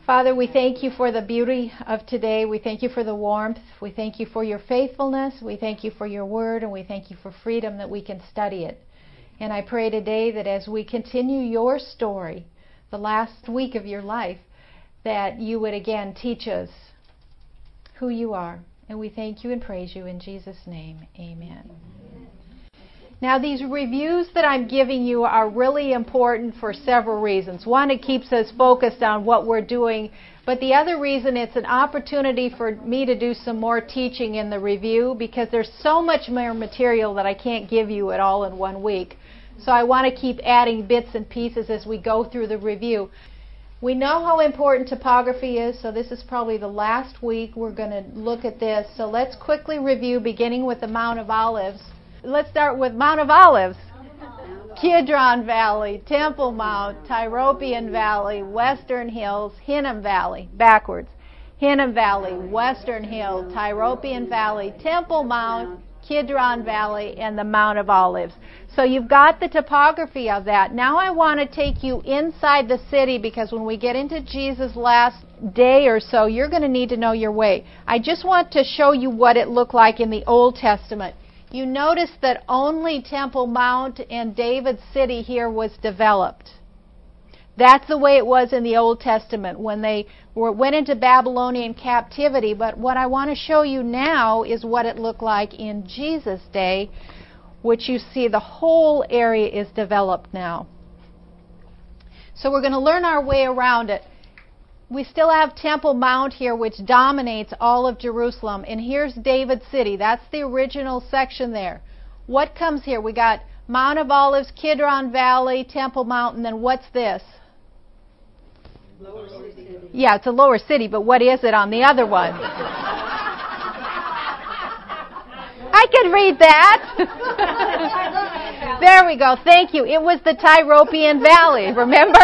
Father, we thank you for the beauty of today. We thank you for the warmth. We thank you for your faithfulness. We thank you for your word, and we thank you for freedom that we can study it. And I pray today that as we continue your story, the last week of your life, that you would again teach us who you are. And we thank you and praise you in Jesus' name. Amen. Now, these reviews that I'm giving you are really important for several reasons. One, it keeps us focused on what we're doing. But the other reason, it's an opportunity for me to do some more teaching in the review, because there's so much more material that I can't give you at all in 1 week. So I want to keep adding bits and pieces as we go through the review. We know how important topography is, so this is probably the last week we're going to look at this. So let's quickly review, beginning with the Mount of Olives. Let's start with Mount of Olives. Kidron Valley, Temple Mount, Tyropoeon Valley, Western Hills, Hinnom Valley, backwards. Hinnom Valley, Western Hills, Tyropoeon Valley, Temple Mount, Kidron Valley, and the Mount of Olives. So you've got the topography of that. Now I want to take you inside the city, because when we get into Jesus' last day or so, you're going to need to know your way. I just want to show you what it looked like in the Old Testament. You notice that only Temple Mount and David's city here was developed. That's the way it was in the Old Testament when they went into Babylonian captivity. But what I want to show you now is what it looked like in Jesus' day, which you see the whole area is developed now. So we're going to learn our way around it. We still have Temple Mount here, which dominates all of Jerusalem. And here's David's city. That's the original section there. What comes here? We got Mount of Olives, Kidron Valley, Temple Mount, and then what's this? Lower city. Yeah, it's a lower city, but what is it on the other one? I can read that. There we go. Thank you. It was the Tyropoeon Valley, remember?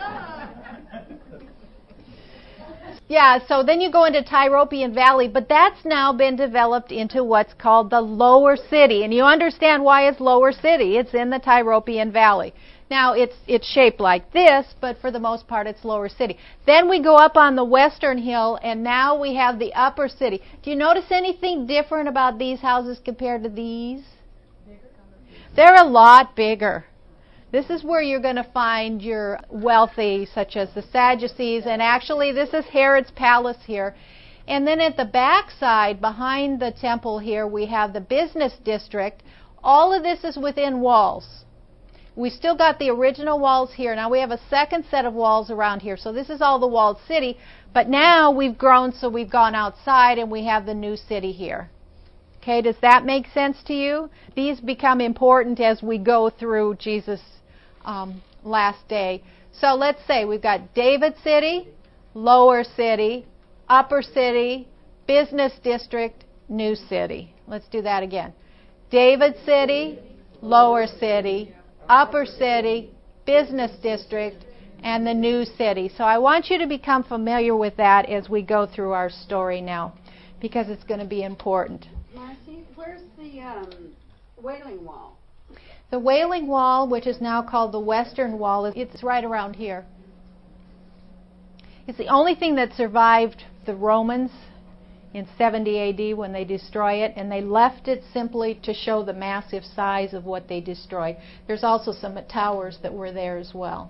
Yeah, so then you go into Tyropoeon Valley, but that's now been developed into what's called the lower city. And you understand why it's lower city. It's in the Tyropoeon Valley. Now, it's shaped like this, but for the most part, it's lower city. Then we go up on the western hill, and now we have the upper city. Do you notice anything different about these houses compared to these? They're a lot bigger. This is where you're going to find your wealthy, such as the Sadducees, and actually this is Herod's palace here. And then at the back side, behind the temple here, we have the business district. All of this is within walls. We still got the original walls here. Now we have a second set of walls around here. So this is all the walled city, but now we've grown, so we've gone outside and we have the new city here. Okay, does that make sense to you? These become important as we go through Jesus' last day. So let's say we've got David city, lower city, upper city, business district, new city. Let's do that again. David city, lower city, upper city, business district, and the new city. So I want you to become familiar with that as we go through our story now, because it's going to be important. Marcy, where's the Wailing Wall? The Wailing Wall, which is now called the Western Wall, it's right around here. It's the only thing that survived the Romans in 70 A.D. when they destroy it, and they left it simply to show the massive size of what they destroyed. There's also some towers that were there as well.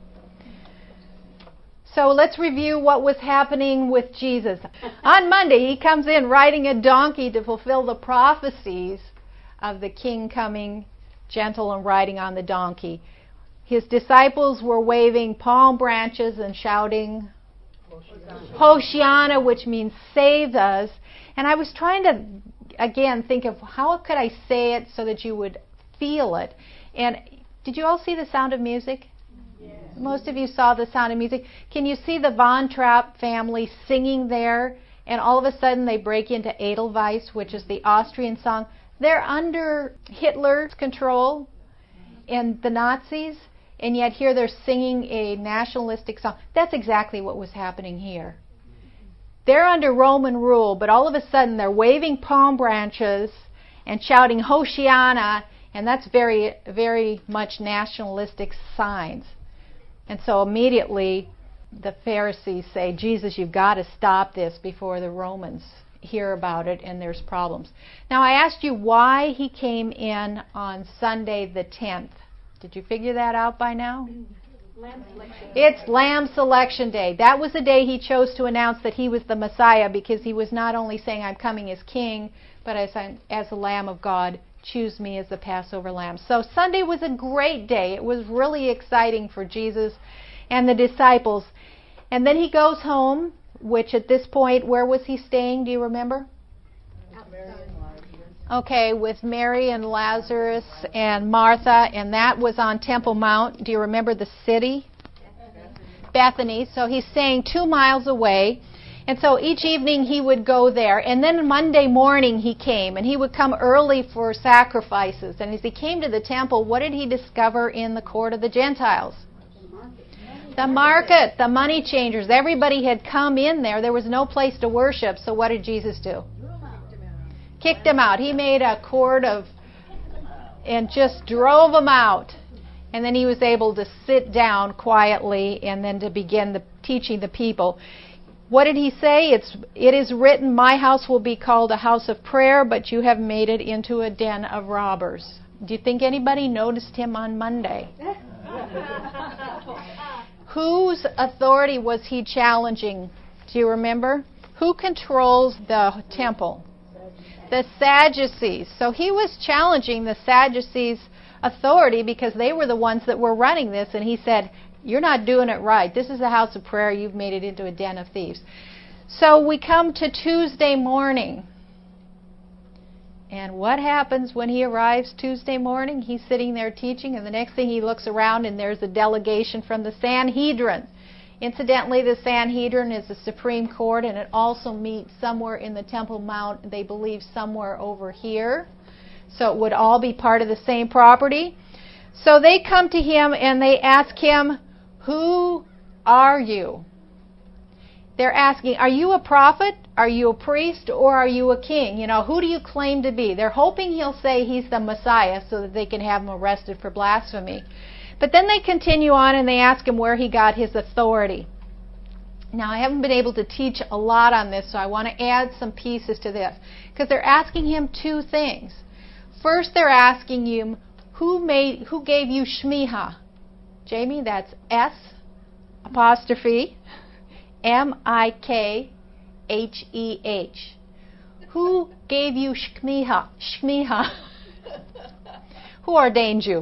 So let's review what was happening with Jesus. On Monday, he comes in riding a donkey to fulfill the prophecies of the king coming gentle and riding on the donkey. His disciples were waving palm branches and shouting, Hosanna, which means save us. And I was trying to, again, think of how could I say it so that you would feel it. And did you all see The Sound of Music? Yes. Most of you saw The Sound of Music. Can you see the Von Trapp family singing there? And all of a sudden they break into Edelweiss, which is the Austrian song. They're under Hitler's control and the Nazis, and yet here they're singing a nationalistic song. That's exactly what was happening here. They're under Roman rule, but all of a sudden they're waving palm branches and shouting Hosanna, and that's very, very much nationalistic signs. And so immediately the Pharisees say, Jesus, you've got to stop this before the Romans hear about it and there's problems. Now, I asked you why he came in on Sunday the 10th. Did you figure that out by now? Lamb selection. It's Lamb Selection Day. That was the day he chose to announce that he was the Messiah, because he was not only saying, I'm coming as king, but as the Lamb of God, choose me as the Passover Lamb. So Sunday was a great day. It was really exciting for Jesus and the disciples. And then he goes home, which at this point, where was he staying? Do you remember? Okay, with Mary and Lazarus and Martha, and that was on Temple Mount. Do you remember the city? Bethany. So he's staying 2 miles away. And so each evening he would go there. And then Monday morning he came, and he would come early for sacrifices. And as he came to the temple, what did he discover in the court of the Gentiles? The market, the money changers. Everybody had come in there. There was no place to worship. So what did Jesus do? Kicked them out. He made a cord and just drove them out. And then he was able to sit down quietly and then to begin teaching the people. What did he say? It is written, my house will be called a house of prayer, but you have made it into a den of robbers. Do you think anybody noticed him on Monday? Whose authority was he challenging? Do you remember? Who controls the temple? The Sadducees. So he was challenging the Sadducees' authority because they were the ones that were running this, and he said, you're not doing it right. This is a house of prayer. You've made it into a den of thieves. So we come to Tuesday morning. And what happens when he arrives Tuesday morning? He's sitting there teaching, and the next thing he looks around and there's a delegation from the Sanhedrin. Incidentally, the Sanhedrin is the Supreme Court, and it also meets somewhere in the Temple Mount, they believe somewhere over here. So it would all be part of the same property. So they come to him and they ask him, who are you? They're asking, are you a prophet? Are you a priest? Or are you a king? You know, who do you claim to be? They're hoping he'll say he's the Messiah so that they can have him arrested for blasphemy. But then they continue on and they ask him where he got his authority. Now, I haven't been able to teach a lot on this, so I want to add some pieces to this. Because they're asking him two things. First, they're asking him, who gave you Shmiha? Jamie, that's S apostrophe M-I-K-H-E-H. Who gave you Shmiha? Shmiha. Who ordained you?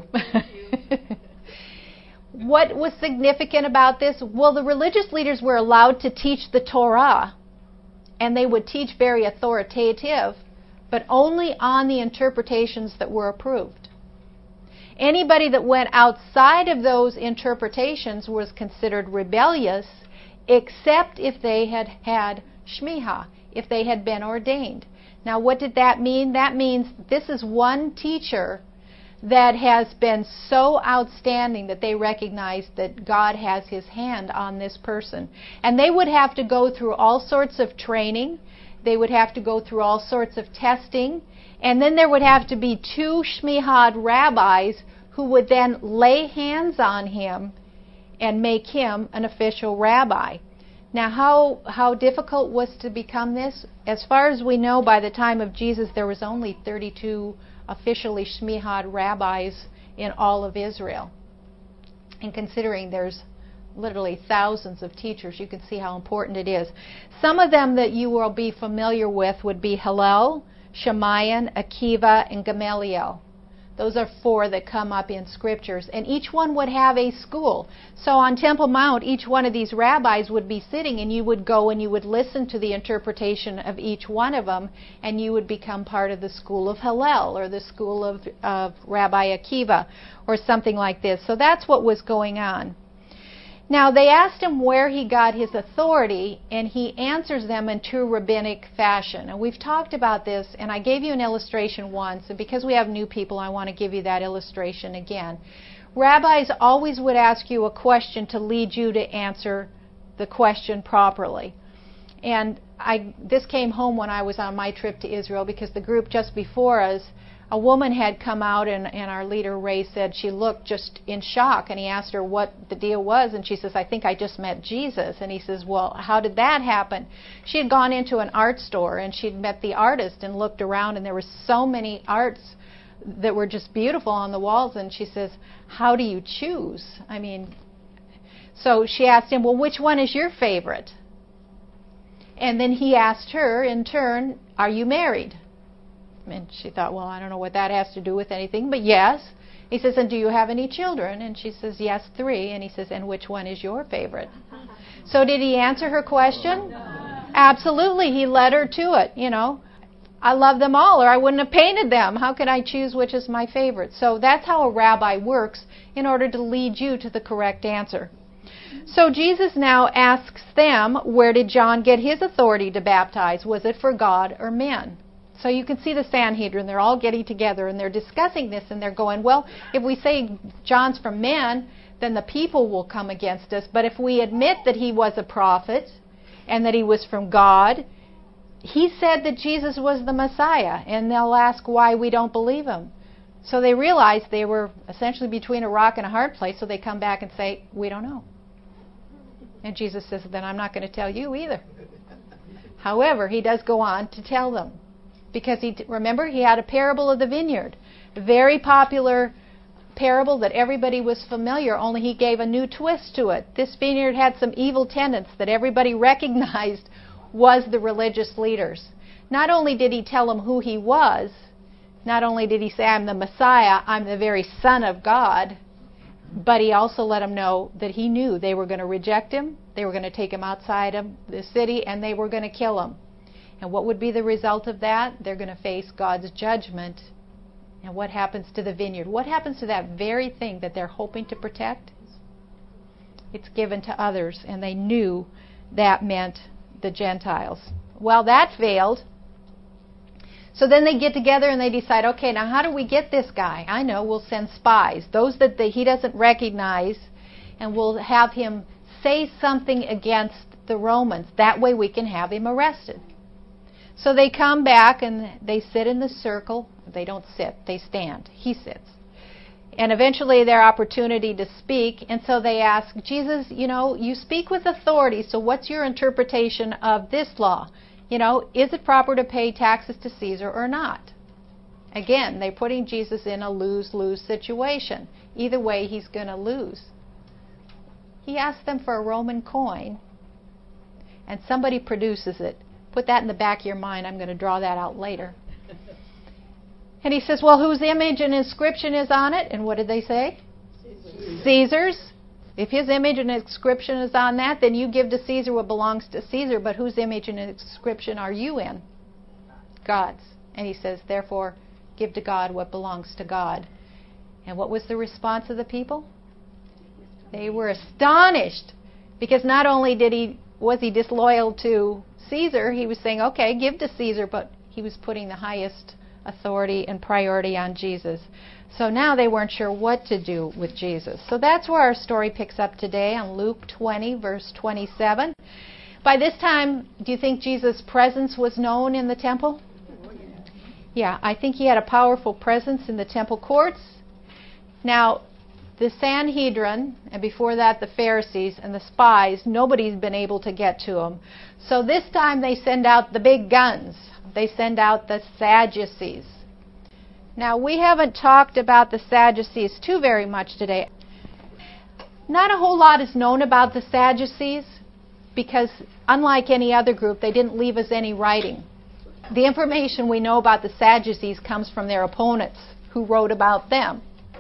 What was significant about this? Well, the religious leaders were allowed to teach the Torah, and they would teach very authoritative, but only on the interpretations that were approved. Anybody that went outside of those interpretations was considered rebellious, except if they had had Shmiha, if they had been ordained. Now, what did that mean? That means this is one teacher that has been so outstanding that they recognize that God has his hand on this person. And they would have to go through all sorts of training. They would have to go through all sorts of testing. And then there would have to be 2 Shmihad rabbis who would then lay hands on him and make him an official rabbi. Now, how difficult was to become this? As far as we know, by the time of Jesus, there was only 32 officially Shmihad rabbis in all of Israel. And considering there's literally thousands of teachers, you can see how important it is. Some of them that you will be familiar with would be Hillel, Shemayan, Akiva, and Gamaliel. Those are 4 that come up in scriptures. And each one would have a school. So on Temple Mount, each one of these rabbis would be sitting, and you would go and you would listen to the interpretation of each one of them, and you would become part of the school of Hillel or the school of Rabbi Akiva or something like this. So that's what was going on. Now, they asked him where he got his authority, and he answers them in true rabbinic fashion. And we've talked about this, and I gave you an illustration once, and because we have new people, I want to give you that illustration again. Rabbis always would ask you a question to lead you to answer the question properly. And this came home when I was on my trip to Israel, because the group just before us a woman had come out, and our leader Ray said she looked just in shock, and he asked her what the deal was, and she says, I think I just met Jesus. And he says, well, how did that happen? She had gone into an art store, and she'd met the artist and looked around, and there were so many arts that were just beautiful on the walls, and she says, how do you choose? I mean, so she asked him, well, which one is your favorite? And then he asked her in turn, are you married? And she thought, well, I don't know what that has to do with anything, but yes. He says, and do you have any children? And she says, yes, 3. And he says, and which one is your favorite? So did he answer her question? Absolutely. He led her to it, you know. I love them all, or I wouldn't have painted them. How can I choose which is my favorite? So that's how a rabbi works in order to lead you to the correct answer. So Jesus now asks them, where did John get his authority to baptize? Was it for God or men? So you can see the Sanhedrin, they're all getting together and they're discussing this, and they're going, well, if we say John's from men, then the people will come against us. But if we admit that he was a prophet and that he was from God, he said that Jesus was the Messiah, and they'll ask why we don't believe him. So they realized they were essentially between a rock and a hard place, so they come back and say, we don't know. And Jesus says, then I'm not going to tell you either. However, he does go on to tell them. Because remember, he had a parable of the vineyard. A very popular parable that everybody was familiar, only he gave a new twist to it. This vineyard had some evil tenants that everybody recognized was the religious leaders. Not only did he tell them who he was, not only did he say, I'm the Messiah, I'm the very Son of God, but he also let them know that he knew they were going to reject him, they were going to take him outside of the city, and they were going to kill him. And what would be the result of that? They're going to face God's judgment. And what happens to the vineyard? What happens to that very thing that they're hoping to protect? It's given to others, and they knew that meant the Gentiles. Well, that failed. So then they get together and they decide, okay, now how do we get this guy? I know, we'll send spies, those that he doesn't recognize, and we'll have him say something against the Romans. That way we can have him arrested. So they come back and they sit in the circle. They don't sit, they stand. He sits. And eventually their opportunity to speak, and so they ask, Jesus, you know, you speak with authority, so what's your interpretation of this law? You know, is it proper to pay taxes to Caesar or not? Again, they're putting Jesus in a lose-lose situation. Either way, he's going to lose. He asked them for a Roman coin, and somebody produces it. Put that in the back of your mind. I'm going to draw that out later. And he says, well, whose image and inscription is on it? And what did they say? Caesar's. If his image and inscription is on that, then you give to Caesar what belongs to Caesar. But whose image and inscription are you in? God's. And he says, therefore, give to God what belongs to God. And what was the response of the people? They were astonished. Because not only was he disloyal to Caesar, he was saying, okay, give to Caesar, but he was putting the highest authority and priority on Jesus. So now they weren't sure what to do with Jesus. So that's where our story picks up today on Luke 20, verse 27. By this time, do you think Jesus' presence was known in the temple? Yeah, I think he had a powerful presence in the temple courts. Now, the Sanhedrin, and before that the Pharisees and the spies, nobody's been able to get to him. So this time they send out the big guns. They send out the Sadducees. Now, we haven't talked about the Sadducees too very much today. Not a whole lot is known about the Sadducees because, unlike any other group, they didn't leave us any writing. The information we know about the Sadducees comes from their opponents who wrote about them.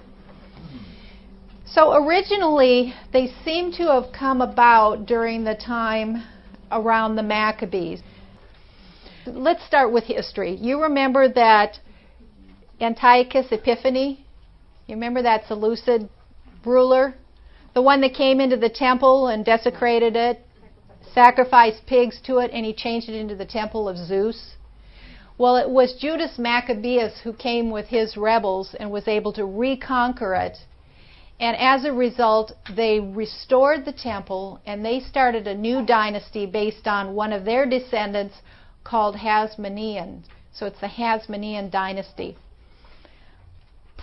So originally, they seem to have come about during the time around the Maccabees. Let's start with history. You remember that Antiochus Epiphanes? You remember that Seleucid ruler? The one that came into the temple and desecrated it, sacrificed pigs to it, and he changed it into the temple of Zeus? Well, it was Judas Maccabeus who came with his rebels and was able to reconquer it. And as a result, they restored the temple, and they started a new dynasty based on one of their descendants called Hasmonean. So it's the Hasmonean dynasty.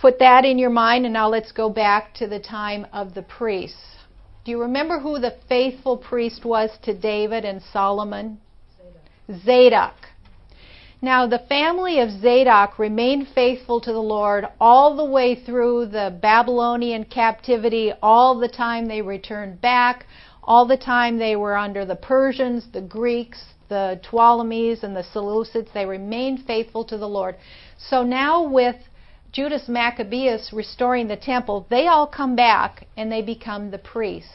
put that in your mind, and now let's go back to the time of the priests. Do you remember who the faithful priest was to David and Solomon? Zadok. Now, the family of Zadok remained faithful to the Lord all the way through the Babylonian captivity, all the time they returned back, all the time they were under the Persians, the Greeks, the Ptolemies, and the Seleucids. They remained faithful to the Lord. So now with Judas Maccabeus restoring the temple, they all come back and they become the priests.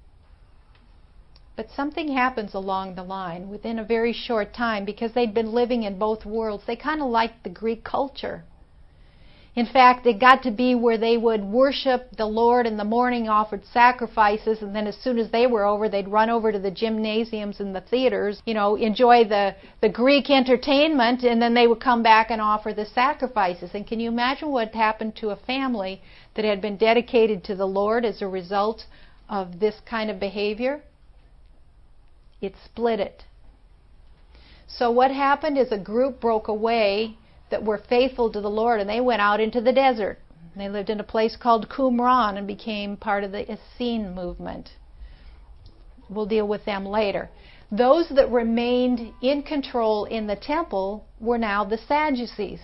But something happens along the line within a very short time, because they'd been living in both worlds. They kind of liked the Greek culture. In fact, it got to be where they would worship the Lord in the morning, offered sacrifices, and then as soon as they were over, they'd run over to the gymnasiums and the theaters, enjoy the Greek entertainment, and then they would come back and offer the sacrifices. And can you imagine what happened to a family that had been dedicated to the Lord as a result of this kind of behavior? It split it. So what happened is a group broke away that were faithful to the Lord, and they went out into the desert. They lived in a place called Qumran and became part of the Essene movement. We'll deal with them later. Those that remained in control in the temple were now the Sadducees.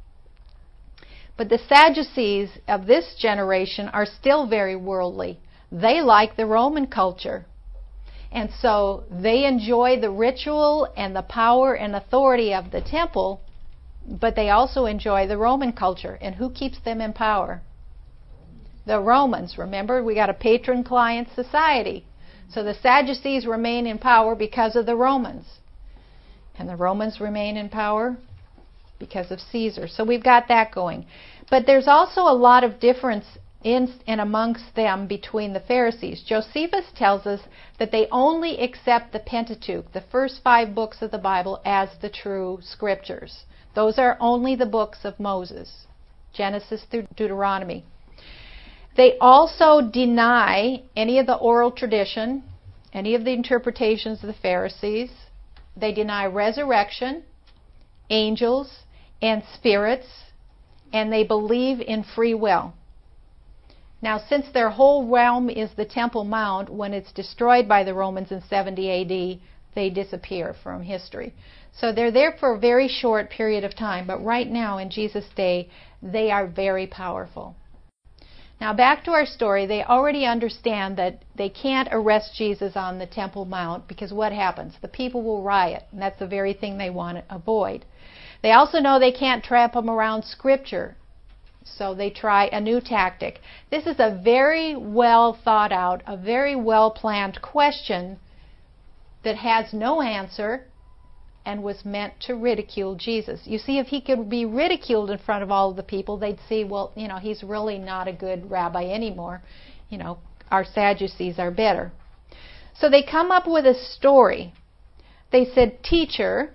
But the Sadducees of this generation are still very worldly. They like the Roman culture. And so they enjoy the ritual and the power and authority of the temple, but they also enjoy the Roman culture. And who keeps them in power? The Romans. Remember, we got a patron-client society. So the Sadducees remain in power because of the Romans. And the Romans remain in power because of Caesar. So we've got that going. But there's also a lot of difference in and amongst them between the Pharisees. Josephus tells us that they only accept the Pentateuch, the first 5 books of the Bible, as the true scriptures. Those are only the books of Moses, Genesis through Deuteronomy. They also deny any of the oral tradition, any of the interpretations of the Pharisees. They deny resurrection, angels, and spirits, and they believe in free will. Now, since their whole realm is the Temple Mount, when it's destroyed by the Romans in 70 A.D., they disappear from history. So they're there for a very short period of time, but right now, in Jesus' day, they are very powerful. Now, back to our story. They already understand that they can't arrest Jesus on the Temple Mount, because what happens? The people will riot, and that's the very thing they want to avoid. They also know they can't trap him around Scripture. So they try a new tactic. This is a very well thought out, a very well planned question that has no answer and was meant to ridicule Jesus. You see, if he could be ridiculed in front of all of the people, they'd see, well, he's really not a good rabbi anymore. Our Sadducees are better. So they come up with a story. They said, "Teacher,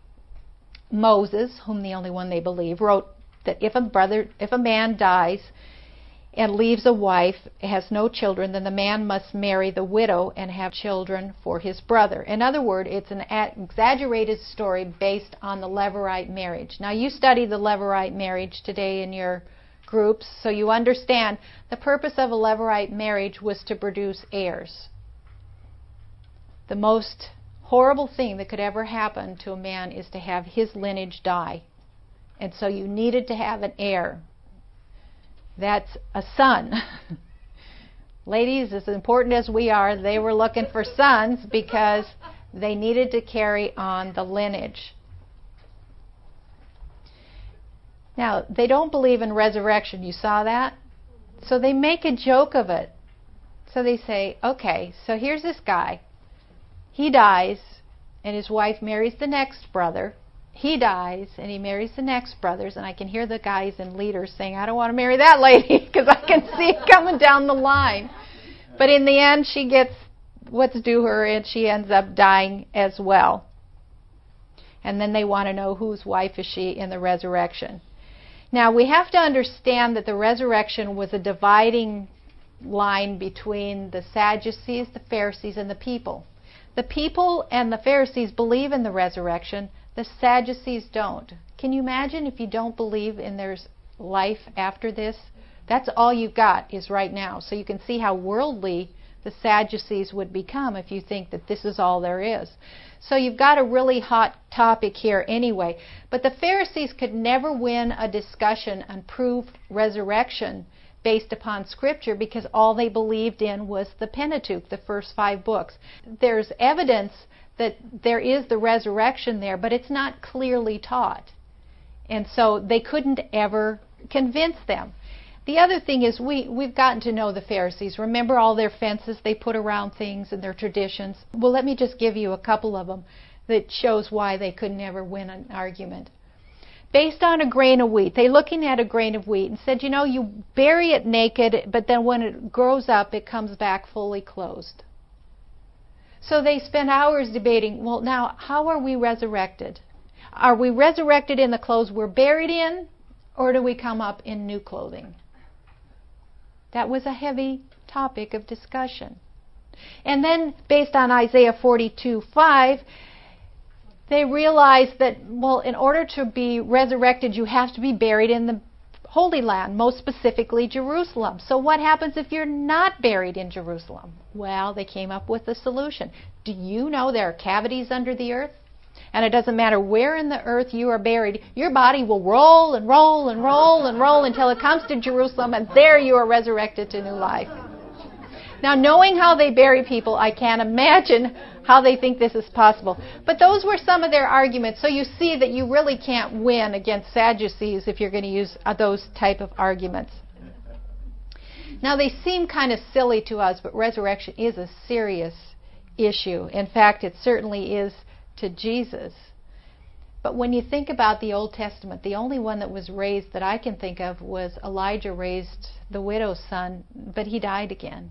Moses," whom the only one they believe, wrote that if a man dies and leaves a wife, has no children, then the man must marry the widow and have children for his brother. In other words, it's an exaggerated story based on the Levirate marriage. Now, you study the Levirate marriage today in your groups, so you understand the purpose of a Levirate marriage was to produce heirs. The most horrible thing that could ever happen to a man is to have his lineage die. And so you needed to have an heir. That's a son. Ladies, as important as we are, they were looking for sons because they needed to carry on the lineage. Now, they don't believe in resurrection. You saw that? So they make a joke of it. So they say, okay, so here's this guy. He dies, and his wife marries the next brother. He dies, and he marries the next brothers, and I can hear the guys and leaders saying, I don't want to marry that lady, because I can see it coming down the line. But in the end, she gets what's due her, and she ends up dying as well. And then they want to know whose wife is she in the resurrection. Now, we have to understand that the resurrection was a dividing line between the Sadducees, the Pharisees, and the people. The people and the Pharisees believe in the resurrection. The Sadducees don't. Can you imagine if you don't believe in there's life after this. That's all you've got is right now. So you can see how worldly the Sadducees would become if you think that this is all there is. So you've got a really hot topic here anyway. But the Pharisees could never win a discussion on proved resurrection based upon Scripture because all they believed in was the Pentateuch, the first 5 books. There's evidence that there is the resurrection there, but it's not clearly taught. And so they couldn't ever convince them. The other thing is we've gotten to know the Pharisees. Remember all their fences they put around things and their traditions? Well, let me just give you a couple of them that shows why they could never win an argument. Based on a grain of wheat. They're looking at a grain of wheat and said, you bury it naked, but then when it grows up, it comes back fully closed. So they spent hours debating, well, now, how are we resurrected? Are we resurrected in the clothes we're buried in, or do we come up in new clothing? That was a heavy topic of discussion. And then, based on Isaiah 42:5, they realized that, well, in order to be resurrected, you have to be buried in the Holy Land, most specifically Jerusalem. So what happens if you're not buried in Jerusalem? Well, they came up with a solution. Do you know there are cavities under the earth? And it doesn't matter where in the earth you are buried, your body will roll and roll and roll and roll until it comes to Jerusalem, and there you are resurrected to new life. Now, knowing how they bury people, I can't imagine how they think this is possible. But those were some of their arguments. So you see that you really can't win against Sadducees if you're going to use those type of arguments. Now, they seem kind of silly to us, but resurrection is a serious issue. In fact, it certainly is to Jesus. But when you think about the Old Testament, the only one that was raised that I can think of was Elijah raised the widow's son, but he died again.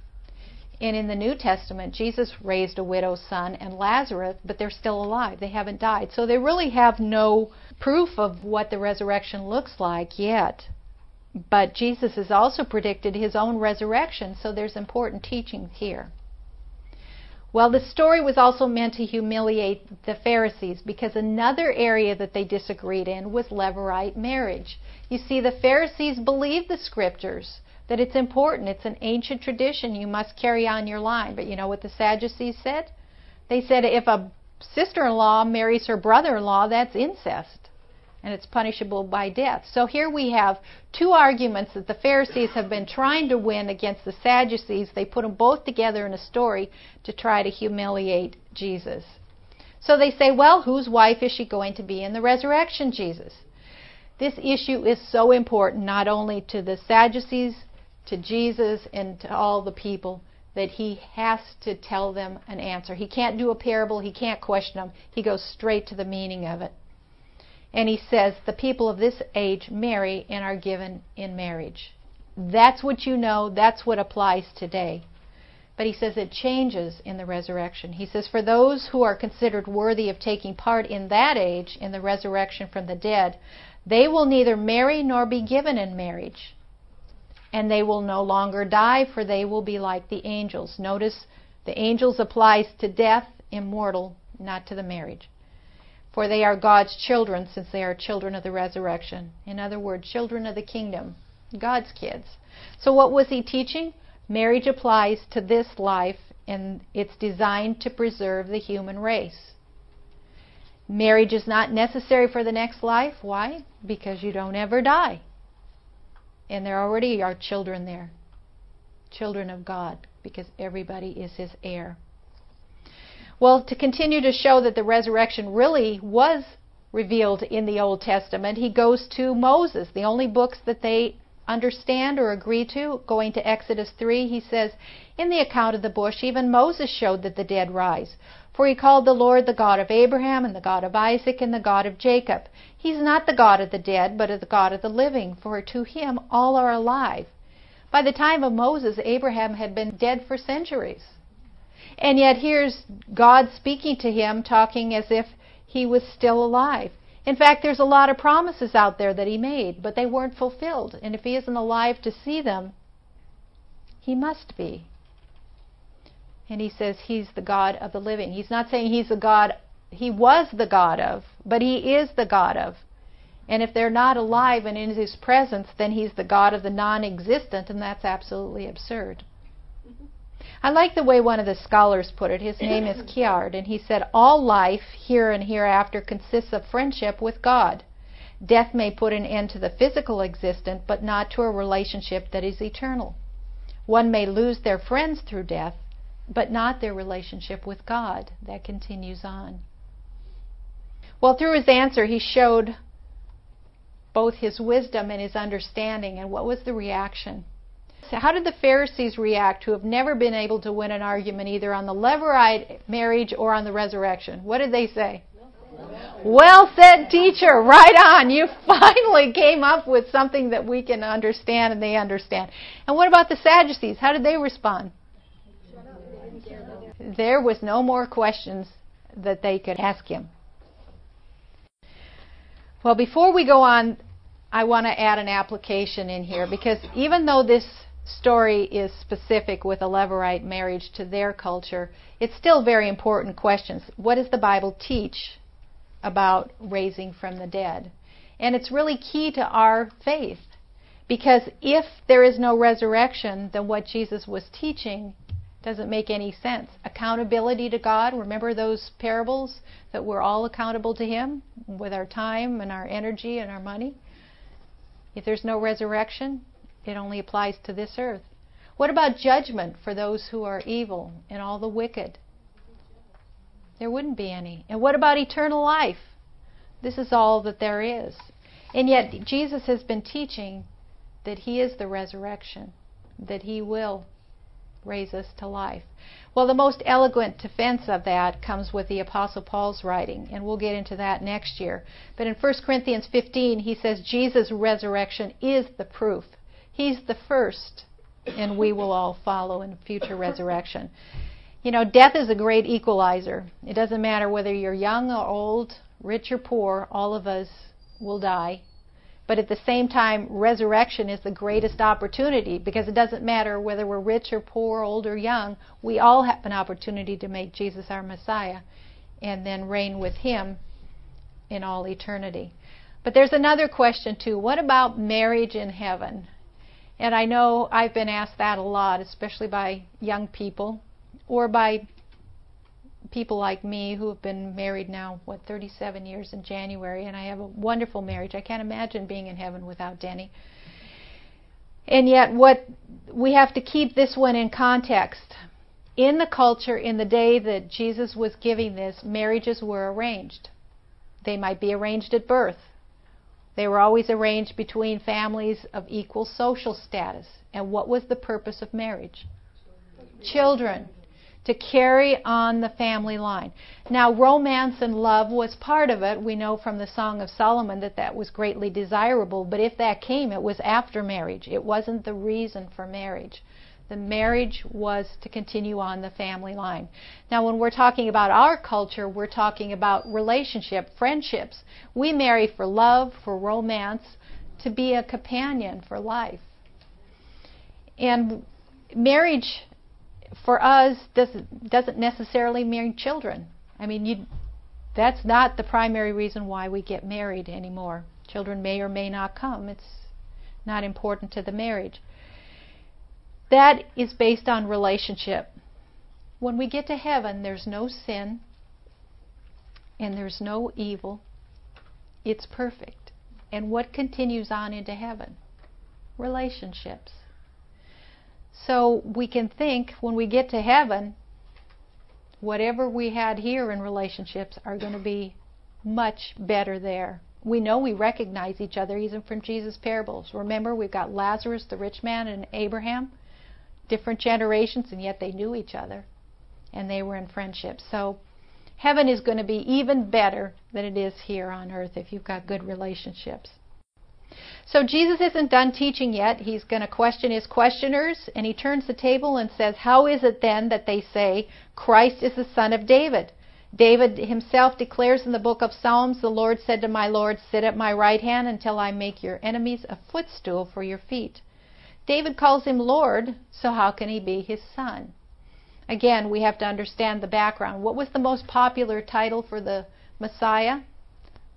And in the New Testament, Jesus raised a widow's son and Lazarus, but they're still alive. They haven't died. So they really have no proof of what the resurrection looks like yet. But Jesus has also predicted his own resurrection, so there's important teaching here. Well, the story was also meant to humiliate the Pharisees because another area that they disagreed in was Levirate marriage. You see, the Pharisees believed the Scriptures, that it's important. It's an ancient tradition. You must carry on your line. But you know what the Sadducees said? They said if a sister-in-law marries her brother-in-law, that's incest. And it's punishable by death. So here we have two arguments that the Pharisees have been trying to win against the Sadducees. They put them both together in a story to try to humiliate Jesus. So they say, well, whose wife is she going to be in the resurrection, Jesus? This issue is so important, not only to the Sadducees, to Jesus, and to all the people, that he has to tell them an answer. He can't do a parable. He can't question them. He goes straight to the meaning of it. And he says, the people of this age marry and are given in marriage. That's what you know. That's what applies today. But he says it changes in the resurrection. He says, for those who are considered worthy of taking part in that age, in the resurrection from the dead, they will neither marry nor be given in marriage. And they will no longer die, for they will be like the angels. Notice, the angels applies to death, immortal, not to the marriage. For they are God's children, since they are children of the resurrection. In other words, children of the kingdom, God's kids. So what was he teaching? Marriage applies to this life, and it's designed to preserve the human race. Marriage is not necessary for the next life. Why? Because you don't ever die. And there already are children there. Children of God, because everybody is his heir. Well, to continue to show that the resurrection really was revealed in the Old Testament, he goes to Moses, the only books that they understand or agree to. Going to Exodus 3, he says, in the account of the bush, even Moses showed that the dead rise. For he called the Lord the God of Abraham and the God of Isaac and the God of Jacob. He's not the God of the dead, but the God of the living, for to him all are alive. By the time of Moses, Abraham had been dead for centuries. And yet here's God speaking to him, talking as if he was still alive. In fact, there's a lot of promises out there that he made, but they weren't fulfilled. And if he isn't alive to see them, he must be. And he says he's the God of the living. He's not saying he's the God he was the God of, but he is the God of. And if they're not alive and in His presence, then He's the God of the non-existent, and that's absolutely absurd. I like the way one of the scholars put it. His name is Kiard, and he said, all life, here and hereafter, consists of friendship with God. Death may put an end to the physical existence, but not to a relationship that is eternal. One may lose their friends through death, but not their relationship with God. That continues on. Well, through his answer, he showed both his wisdom and his understanding. And what was the reaction? So how did the Pharisees react, who have never been able to win an argument either on the Levirate marriage or on the resurrection? What did they say? Well said, teacher. Right on. You finally came up with something that we can understand and they understand. And what about the Sadducees? How did they respond? There was no more questions that they could ask him. Well, before we go on, I want to add an application in here, because even though this story is specific with a Levirate marriage to their culture, it's still very important questions. What does the Bible teach about raising from the dead? And it's really key to our faith, because if there is no resurrection, then what Jesus was teaching doesn't make any sense. Accountability to God, remember those parables that we're all accountable to Him with our time and our energy and our money? If there's no resurrection, it only applies to this earth. What about judgment for those who are evil and all the wicked? There wouldn't be any. And what about eternal life? This is all that there is. And yet Jesus has been teaching that He is the resurrection, that He will raise us to life. Well, the most eloquent defense of that comes with the Apostle Paul's writing, and we'll get into that next year. But in 1 Corinthians 15, he says Jesus' resurrection is the proof. He's the first, and we will all follow in future resurrection. You know, death is a great equalizer. It doesn't matter whether you're young or old, rich or poor, all of us will die. But at the same time, resurrection is the greatest opportunity, because it doesn't matter whether we're rich or poor, old or young. We all have an opportunity to make Jesus our Messiah and then reign with Him in all eternity. But there's another question too. What about marriage in heaven? And I know I've been asked that a lot, especially by young people or by people like me who have been married now, 37 years in January, and I have a wonderful marriage. I can't imagine being in heaven without Denny. And yet what we have to keep this one in context. In the culture, in the day that Jesus was giving this, marriages were arranged. They might be arranged at birth. They were always arranged between families of equal social status. And what was the purpose of marriage? Children. To carry on the family line. Now, romance and love was part of it. We know from the Song of Solomon that that was greatly desirable, but if that came, it was after marriage. It wasn't the reason for marriage. The marriage was to continue on the family line. Now, when we're talking about our culture, we're talking about relationship, friendships. We marry for love, for romance, to be a companion for life. And marriage for us doesn't necessarily mean children. I mean, that's not the primary reason why we get married anymore. Children may or may not come. It's not important to the marriage. That is based on relationship. When we get to heaven, there's no sin and there's no evil. It's perfect. And what continues on into heaven? Relationships. So we can think when we get to heaven, whatever we had here in relationships are going to be much better there. We know we recognize each other even from Jesus' parables. Remember, we've got Lazarus, the rich man, and Abraham. Different generations, and yet they knew each other. And they were in friendship. So heaven is going to be even better than it is here on earth if you've got good relationships. So Jesus isn't done teaching yet. He's going to question his questioners, and he turns the table and says, how is it then that they say Christ is the son of David? David himself declares in the book of Psalms, the Lord said to my Lord, sit at my right hand until I make your enemies a footstool for your feet. David calls him Lord, so how can he be his son? Again, we have to understand the background. What was the most popular title for the Messiah?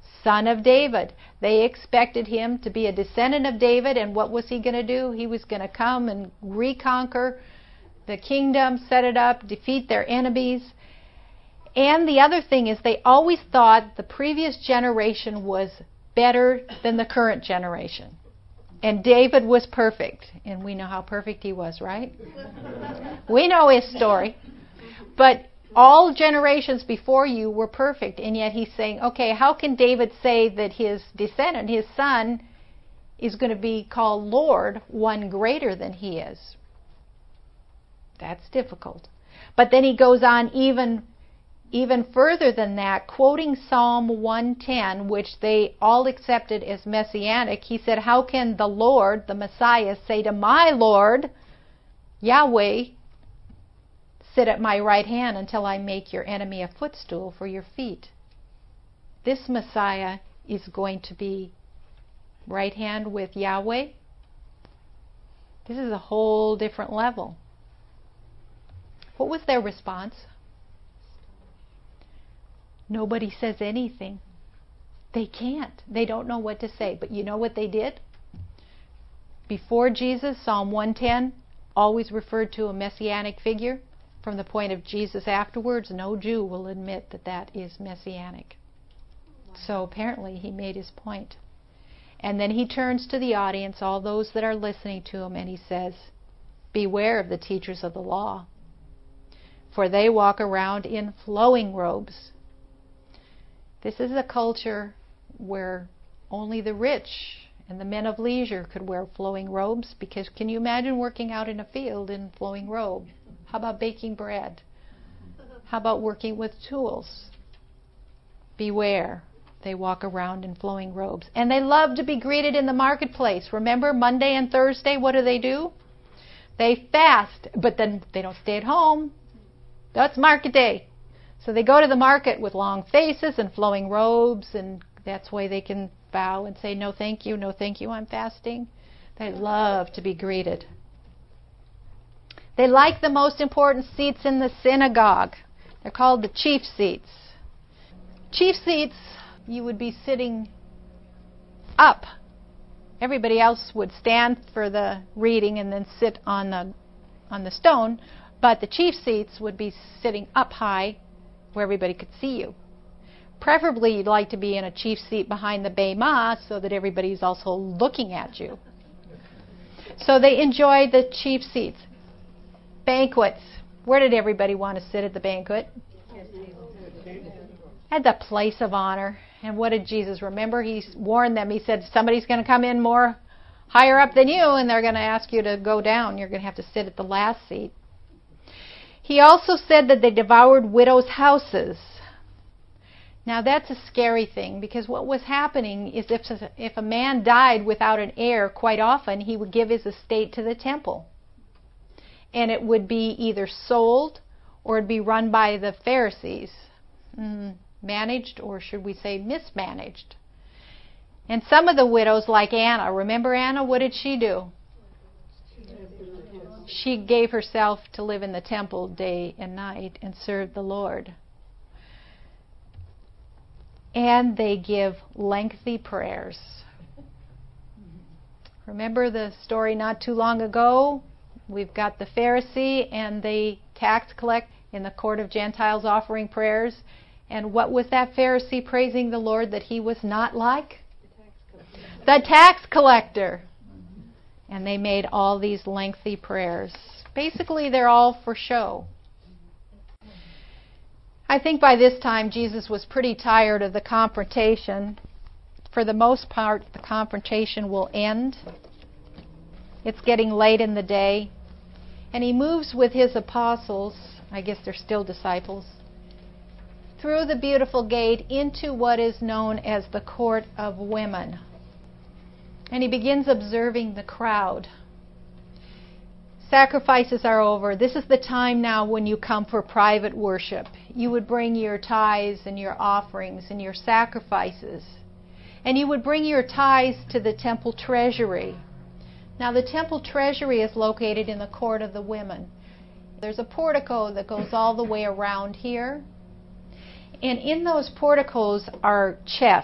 son of David. They expected him to be a descendant of David, and what was he going to do? He was going to come and reconquer the kingdom, set it up, defeat their enemies. And the other thing is they always thought the previous generation was better than the current generation. And David was perfect. And we know how perfect he was, right? We know his story. But all generations before you were perfect. And yet he's saying, okay, how can David say that his descendant, his son, is going to be called Lord, one greater than he is? That's difficult. But then he goes on even further than that, quoting Psalm 110, which they all accepted as messianic. He said, how can the Lord, the Messiah, say to my Lord, Yahweh, sit at my right hand until I make your enemy a footstool for your feet? This Messiah is going to be right hand with Yahweh. This is a whole different level. What was their response? Nobody says anything. They can't. They don't know what to say. But you know what they did? Before Jesus, Psalm 110 always referred to a messianic figure. From the point of Jesus afterwards, no Jew will admit that that is messianic. Wow. So apparently he made his point. And then he turns to the audience, all those that are listening to him, and he says, beware of the teachers of the law, for they walk around in flowing robes. This is a culture where only the rich and the men of leisure could wear flowing robes, because can you imagine working out in a field in flowing robe? How about baking bread? How about working with tools? Beware. They walk around in flowing robes. And they love to be greeted in the marketplace. Remember, Monday and Thursday, what do? They fast, but then they don't stay at home. That's market day. So they go to the market with long faces and flowing robes, and that's why they can bow and say, no thank you, I'm fasting. They love to be greeted. They like the most important seats in the synagogue. They're called the chief seats. Chief seats, you would be sitting up. Everybody else would stand for the reading and then sit on the stone, but the chief seats would be sitting up high where everybody could see you. Preferably you'd like to be in a chief seat behind the bema so that everybody's also looking at you. So they enjoyed the chief seats. Banquets. Where did everybody want to sit at the banquet? At the place of honor. And what did Jesus remember? He warned them. He said, somebody's going to come in more higher up than you, and they're going to ask you to go down. You're going to have to sit at the last seat. He also said that they devoured widows' houses. Now that's a scary thing, because what was happening is if a man died without an heir, quite often he would give his estate to the temple. And it would be either sold or it'd be run by the Pharisees. Managed, or should we say mismanaged. And some of the widows, like Anna, remember Anna? What did she do? She gave herself to live in the temple day and night and serve the Lord. And they give lengthy prayers. Remember the story not too long ago? We've got the Pharisee and the tax collector in the court of Gentiles offering prayers. And what was that Pharisee praising the Lord that he was not like? The tax collector. And they made all these lengthy prayers. Basically, they're all for show. I think by this time Jesus was pretty tired of the confrontation. For the most part, the confrontation will end. It's getting late in the day. And he moves with his apostles, I guess they're still disciples, through the beautiful gate into what is known as the court of women. And he begins observing the crowd. Sacrifices are over. This is the time now when you come for private worship. You would bring your tithes and your offerings and your sacrifices. And you would bring your tithes to the temple treasury. Now the temple treasury is located in the court of the women. There's a portico that goes all the way around here. And in those porticos are chests,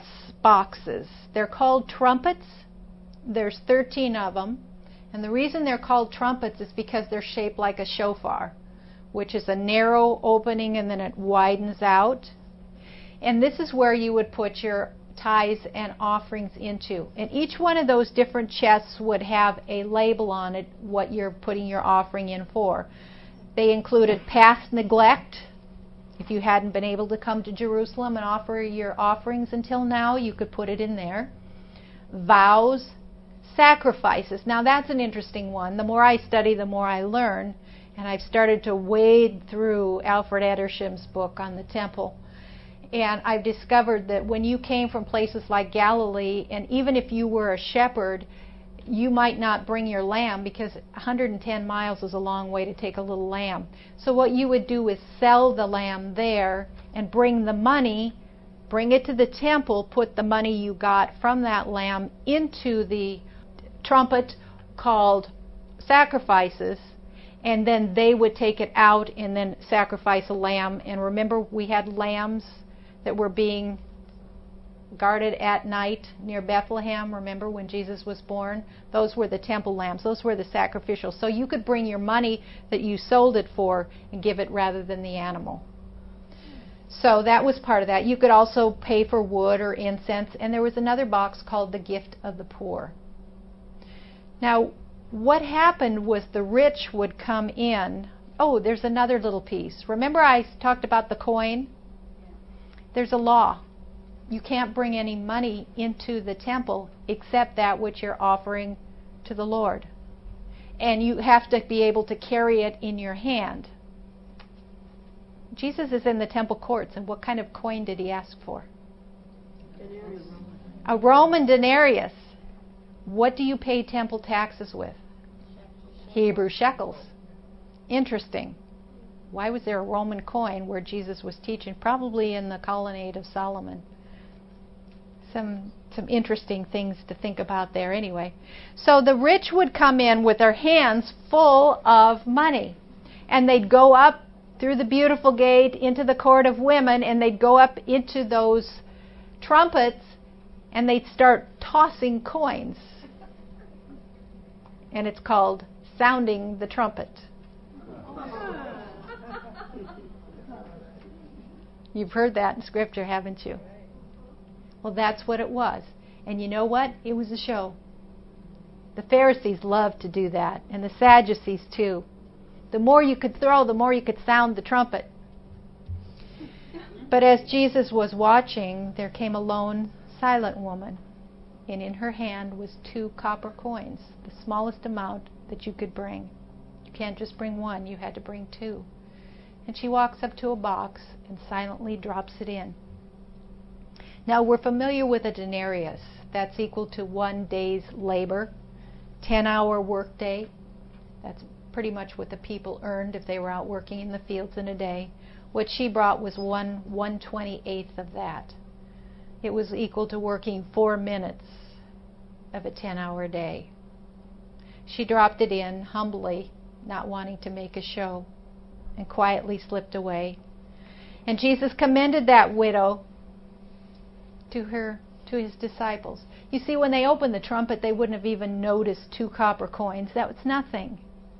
boxes. They're called trumpets. There's 13 of them. And the reason they're called trumpets is because they're shaped like a shofar, which is a narrow opening and then it widens out. And this is where you would put your tithes and offerings into. And each one of those different chests would have a label on it, what you're putting your offering in for. They included past neglect. If you hadn't been able to come to Jerusalem and offer your offerings until now, you could put it in there. Vows, sacrifices. Now that's an interesting one. The more I study, the more I learn. And I've started to wade through Alfred Edersham's book on the temple. And I've discovered that when you came from places like Galilee, and even if you were a shepherd, you might not bring your lamb because 110 miles is a long way to take a little lamb. So what you would do is sell the lamb there and bring the money, bring it to the temple, put the money you got from that lamb into the trumpet called sacrifices, and then they would take it out and then sacrifice a lamb. And remember, we had lambs that were being guarded at night near Bethlehem. Remember when Jesus was born? Those were the temple lambs. Those were the sacrificial. So you could bring your money that you sold it for and give it rather than the animal. So that was part of that. You could also pay for wood or incense. And there was another box called the gift of the poor. Now, what happened was the rich would come in. Oh, there's another little piece. Remember I talked about the coin? There's a law. You can't bring any money into the temple except that which you're offering to the Lord. And you have to be able to carry it in your hand. Jesus is in the temple courts, and what kind of coin did he ask for? Denarius. A Roman denarius. What do you pay temple taxes with? Hebrew shekels. Interesting. Why was there a Roman coin where Jesus was teaching? Probably in the colonnade of Solomon. Some interesting things to think about there anyway. So the rich would come in with their hands full of money. And they'd go up through the beautiful gate into the court of women, and they'd go up into those trumpets, and they'd start tossing coins. And it's called sounding the trumpet. You've heard that in Scripture, haven't you? Well, that's what it was. And you know what? It was a show. The Pharisees loved to do that, and the Sadducees too. The more you could throw, the more you could sound the trumpet. But as Jesus was watching, there came a lone, silent woman, and in her hand was 2 copper coins, the smallest amount that you could bring. You can't just bring one, you had to bring 2. And she walks up to a box and silently drops it in. Now we're familiar with a denarius. That's equal to 1 day's labor, 10-hour workday. That's pretty much what the people earned if they were out working in the fields in a day. What she brought was 1/128th of that. It was equal to working 4 minutes of a 10-hour day. She dropped it in humbly, not wanting to make a show, and quietly slipped away. And Jesus commended that widow to his disciples. You see, when they opened the trumpet, they wouldn't have even noticed 2 copper coins. That was nothing.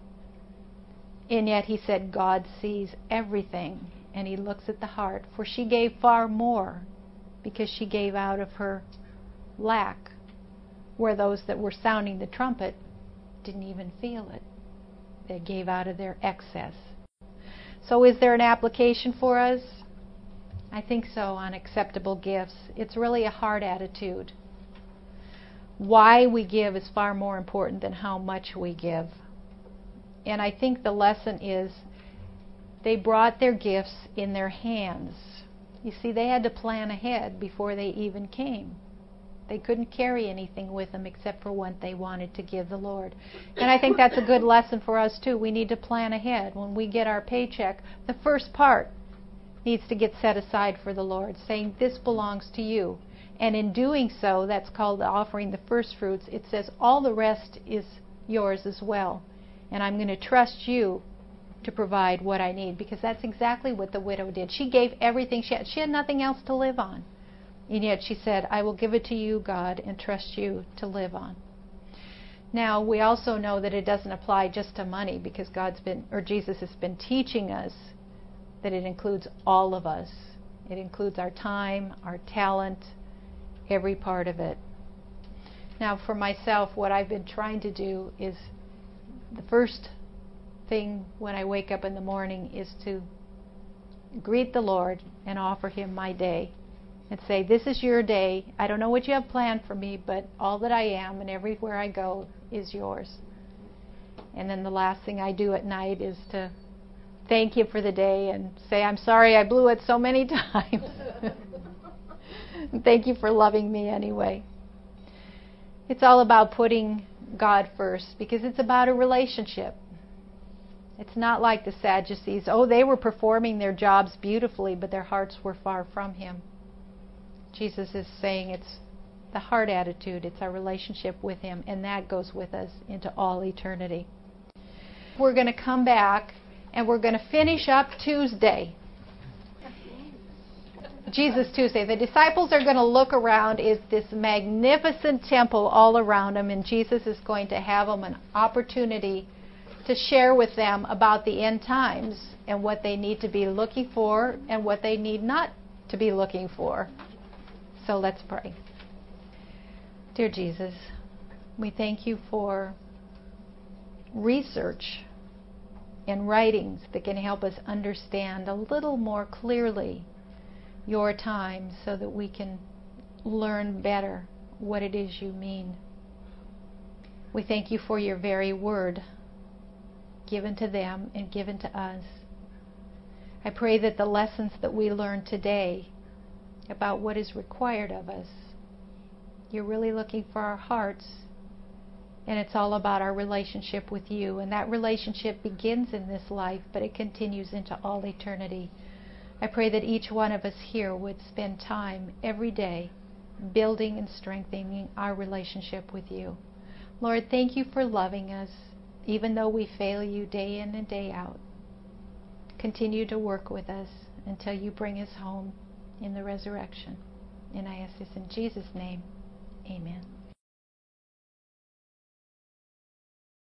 And yet he said, God sees everything, and he looks at the heart. For she gave far more, because she gave out of her lack, where those that were sounding the trumpet didn't even feel it. They gave out of their excess. So is there an application for us? I think so, on acceptable gifts. It's really a heart attitude. Why we give is far more important than how much we give. And I think the lesson is they brought their gifts in their hands. You see, they had to plan ahead before they even came. They couldn't carry anything with them except for what they wanted to give the Lord. And I think that's a good lesson for us too. We need to plan ahead. When we get our paycheck, the first part needs to get set aside for the Lord, saying, this belongs to you. And in doing so, that's called offering the first fruits. It says all the rest is yours as well. And I'm going to trust you to provide what I need, because that's exactly what the widow did. She gave everything she had. She had nothing else to live on. And yet she said, I will give it to you, God, and trust you to live on. Now, we also know that it doesn't apply just to money, because Jesus has been teaching us that it includes all of us. It includes our time, our talent, every part of it. Now, for myself, what I've been trying to do is, the first thing when I wake up in the morning is to greet the Lord and offer Him my day and say, this is your day. I don't know what you have planned for me, but all that I am and everywhere I go is yours. And then the last thing I do at night is to thank Him for the day and say, I'm sorry I blew it so many times. Thank you for loving me anyway. It's all about putting God first, because it's about a relationship. It's not like the Sadducees. Oh, they were performing their jobs beautifully, but their hearts were far from Him. Jesus is saying it's the heart attitude, it's our relationship with Him, and that goes with us into all eternity. We're going to come back and we're going to finish up Tuesday. Jesus Tuesday. The disciples are going to look around. It's this magnificent temple all around them, and Jesus is going to have them an opportunity to share with them about the end times and what they need to be looking for and what they need not to be looking for. So let's pray. Dear Jesus, we thank you for research and writings that can help us understand a little more clearly your time, so that we can learn better what it is you mean. We thank you for your very word given to them and given to us. I pray that the lessons that we learn today about what is required of us, you're really looking for our hearts, and it's all about our relationship with you. And that relationship begins in this life, but it continues into all eternity. I pray that each one of us here would spend time every day building and strengthening our relationship with you. Lord, thank you for loving us, even though we fail you day in and day out. Continue to work with us until you bring us home in the resurrection. And I ask this in Jesus' name. Amen.